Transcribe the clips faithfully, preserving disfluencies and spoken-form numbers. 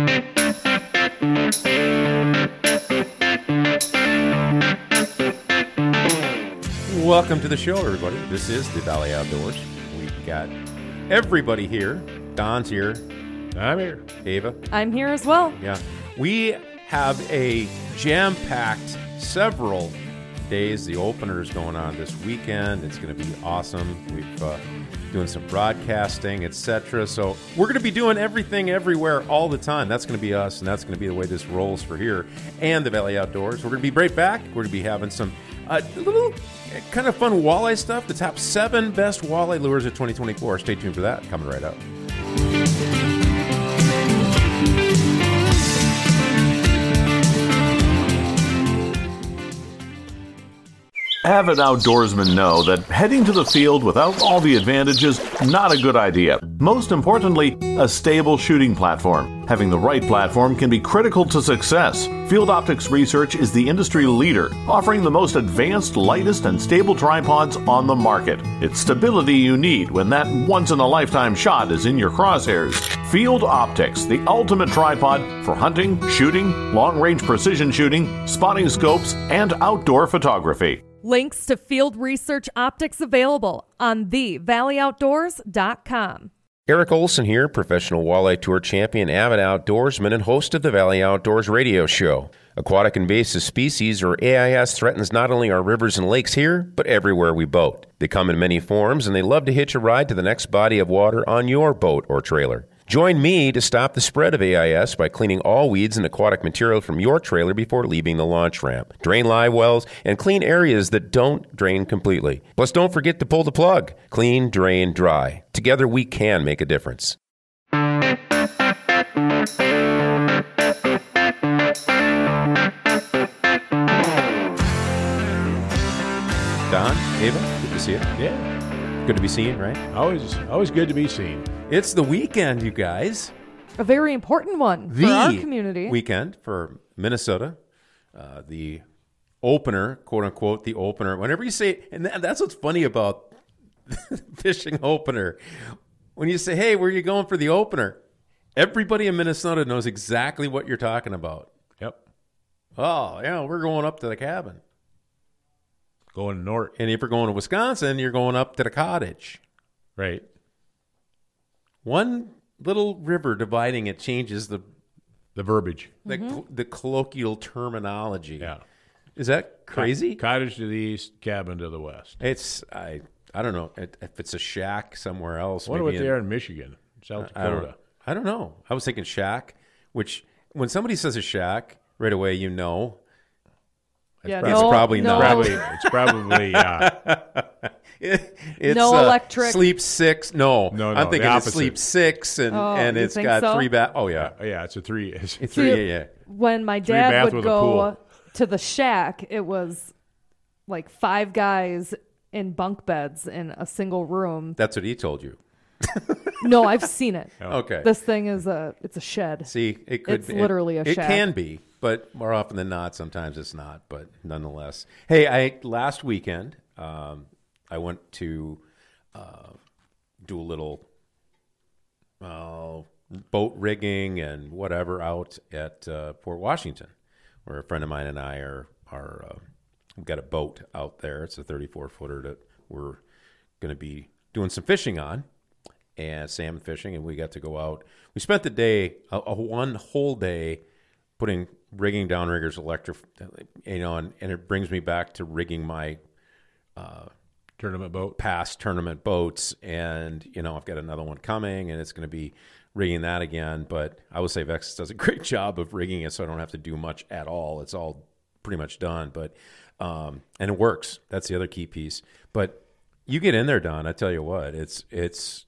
Welcome to the show, everybody. This is the Valley Outdoors. We've got everybody here. Don's here. I'm here. Ava. I'm here as well. Yeah. We have a jam-packed several days. The opener is going on this weekend. It's going to be awesome. We've uh, doing some broadcasting, et cetera. So we're going to be doing everything everywhere all the time. That's going to be us, and that's going to be the way this rolls for here and the Valley Outdoors. We're going to be right back. We're going to be having some uh, little kind of fun walleye stuff. The top seven best walleye lures of twenty twenty-four. Stay tuned for that. Coming right up. Avid outdoorsmen know that heading to the field without all the advantages, not a good idea. Most importantly, a stable shooting platform. Having the right platform can be critical to success. Field Optics Research is the industry leader, offering the most advanced, lightest, and stable tripods on the market. It's stability you need when that once-in-a-lifetime shot is in your crosshairs. Field Optics, the ultimate tripod for hunting, shooting, long-range precision shooting, spotting scopes, and outdoor photography. Links to Field Research Optics available on the valley outdoors dot com. Eric Olson here, professional walleye tour champion, avid outdoorsman, and host of the Valley Outdoors radio show. Aquatic invasive species, or A I S, threatens not only our rivers and lakes here, but everywhere we boat. They come in many forms, and they love to hitch a ride to the next body of water on your boat or trailer. Join me to stop the spread of A I S by cleaning all weeds and aquatic material from your trailer before leaving the launch ramp. Drain live wells and clean areas that don't drain completely. Plus, don't forget to pull the plug. Clean, drain, dry. Together, we can make a difference. Don, Ava, good to see you. Yeah. Good to be seen, right? Always, always good to be seen. It's the weekend, you guys. A very important one The for our community. Weekend for Minnesota. Uh, the opener, quote unquote, the opener. Whenever you say, and that's what's funny about fishing opener. When you say, hey, where are you going for the opener? Everybody in Minnesota knows exactly what you're talking about. Yep. Oh, yeah, we're going up to the cabin. Going north. And if you're going to Wisconsin, you're going up to the cottage. Right. One little river dividing it changes the The verbiage. the, Mm-hmm. the colloquial terminology. Yeah. Is that crazy? Cottage to the east, cabin to the west. It's I I don't know if it's a shack somewhere else. I wonder maybe what they in- are in Michigan, South I don't, Dakota. I don't know. I was thinking shack, which when somebody says a shack, right away you know yeah, it's no, probably no, not. Probably, it's probably uh, it, it's No uh, electric. sleep six. No, No, no, I'm the thinking it's opposite. sleep six, and Oh, and you it's think got so? three bath. Oh yeah, yeah, it's a three. It's, it's See, three. Yeah, yeah. When my bath dad would with a go pool. to the shack, it was like five guys in bunk beds in a single room. That's what he told you. No, I've seen it. Okay. This thing is a it's a shed. See, it could It's be. literally a it, it shack. can be, but more often than not, sometimes it's not. But nonetheless, hey, I last weekend um, I went to uh, do a little uh, boat rigging and whatever out at uh, Port Washington, where a friend of mine and I are are uh, we've got a boat out there. It's a thirty-four footer that we're going to be doing some fishing on. And salmon fishing, and we got to go out. We spent the day, a, a one whole day, putting rigging downriggers, electric, you know, and, and it brings me back to rigging my uh, tournament boat. past tournament boats, and you know, I've got another one coming, and it's going to be rigging that again. But I would say Vex does a great job of rigging it, so I don't have to do much at all. It's all pretty much done, but um, and it works. That's the other key piece. But you get in there, Don. I tell you what, it's it's.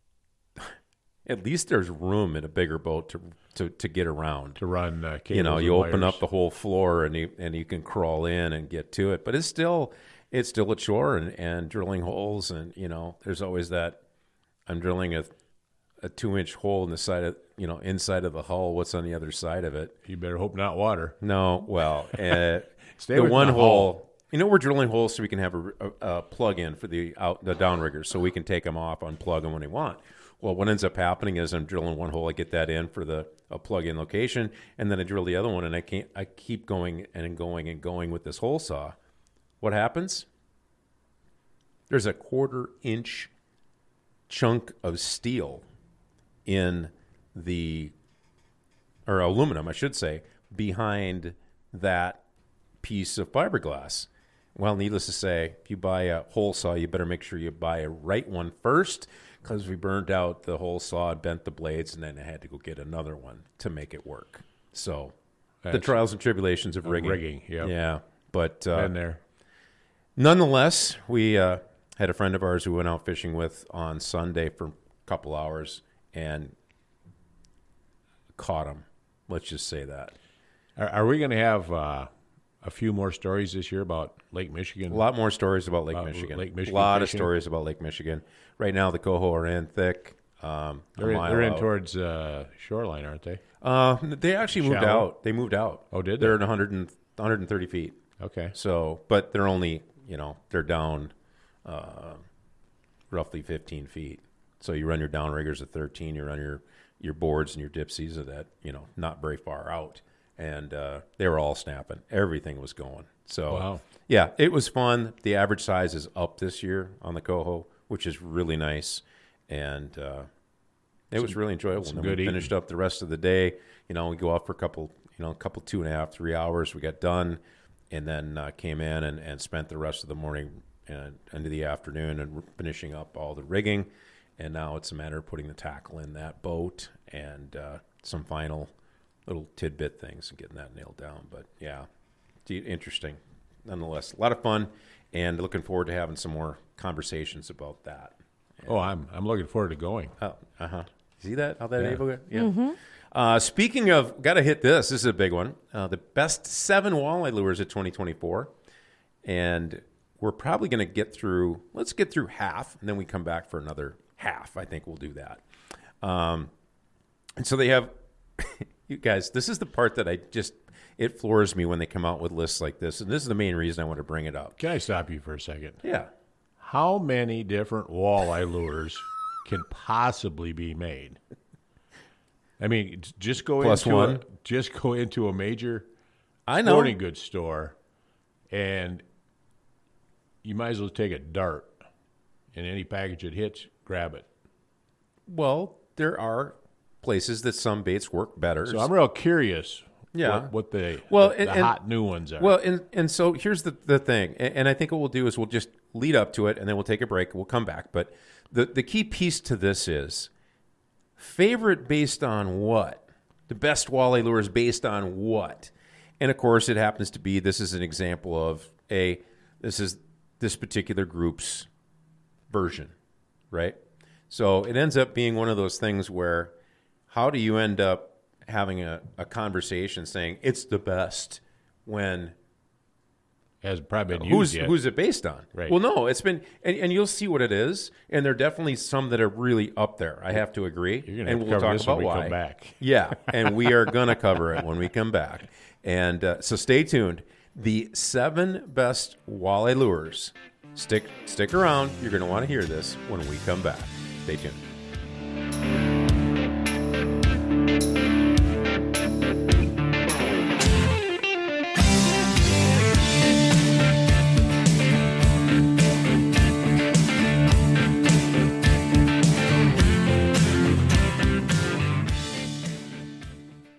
At least there's room in a bigger boat to to, to get around. To run uh, cables You know, you and open wires. up the whole floor and you and you can crawl in and get to it. But it's still it's still at shore and, and drilling holes, and you know, there's always that. I'm drilling a a two inch hole in the side of you know inside of the hull. What's on the other side of it? You better hope not water. No, well, uh, Stay the with one the hole. hull. You know, we're drilling holes so we can have a, a, a plug in for the out the downriggers, so we can take them off, unplug them when we want. Well, what ends up happening is I'm drilling one hole, I get that in for the a plug-in location, and then I drill the other one, and I can't. I keep going and going and going with this hole saw. What happens? There's a quarter inch chunk of steel in the, or aluminum, I should say, behind that piece of fiberglass. Well, needless to say, if you buy a hole saw, you better make sure you buy a right one first, because we burned out the hole saw, bent the blades, and then I had to go get another one to make it work. So the That's- trials and tribulations of Of rigging. rigging, yep. Yeah. But uh, Been there. nonetheless, we uh, had a friend of ours who went out fishing with on Sunday for a couple hours and caught him. Let's just say that. Are, are we going to have uh, a few more stories this year about Lake Michigan? A lot more stories about Lake About Michigan. Lake Michigan A lot fishing. of stories about Lake Michigan. Right now, the coho are in thick. Um, a They're in, mile they're in out. towards uh, shoreline, aren't they? Uh, they actually moved Shallow? out. They moved out. Oh, did They're they? at one hundred and, one hundred thirty feet. Okay. So, but they're only, you know, they're down uh, roughly fifteen feet. So you run your downriggers at thirteen. You run your your boards and your dipsies at that, you know, not very far out. And uh, they were all snapping. Everything was going. So, Wow. yeah, it was fun. The average size is up this year on the coho, which is really nice. And uh, it was really enjoyable. some And then good we eating. finished up the rest of the day. You know, we go out for a couple, you know, a couple two and a half, three hours. We got done, and then uh, came in and, and spent the rest of the morning and into the afternoon and finishing up all the rigging. And now it's a matter of putting the tackle in that boat and uh, some final little tidbit things and getting that nailed down. But yeah, it's interesting nonetheless. A lot of fun, and looking forward to having some more conversations about that. Oh, I'm I'm looking forward to going. Oh, uh huh. See that? How that Yeah. able? Yeah. Uh, speaking of, got to hit this. This is a big one. Uh, the best seven walleye lures of twenty twenty-four, and we're probably going to get through. Let's get through half, and then we come back for another half. I think we'll do that. Um, and so they have, you guys. This is the part that I just it floors me when they come out with lists like this, and this is the main reason I want to bring it up. Can I stop you for a second? Yeah. How many different walleye lures can possibly be made? I mean, j- just go Plus into one. A, just go into a major I know. sporting goods store, and you might as well take a dart, and any package it hits, grab it. Well, there are places that some baits work better. So I'm real curious. Yeah. what, what the Well, the, and- the and- hot new ones are. Well, and, and so here's the, the thing, and, and I think what we'll do is we'll just lead up to it, and then we'll take a break, and we'll come back. But the, the key piece to this is favorite based on what? The best walleye lures based on what? And, of course, it happens to be this is an example of a this is this particular group's version, right? So it ends up being one of those things where how do you end up having a, a conversation saying it's the best when hasn't probably been who's used yet. who's it based on? Right. Well, no, it's been and, and you'll see what it is, and there are definitely some that are really up there. I have to agree, You're gonna and have to we'll cover talk this about when we why. come back. Yeah, and we are gonna cover it when we come back, and uh, so stay tuned. The seven best walleye lures. Stick stick around. You're gonna want to hear this when we come back. Stay tuned.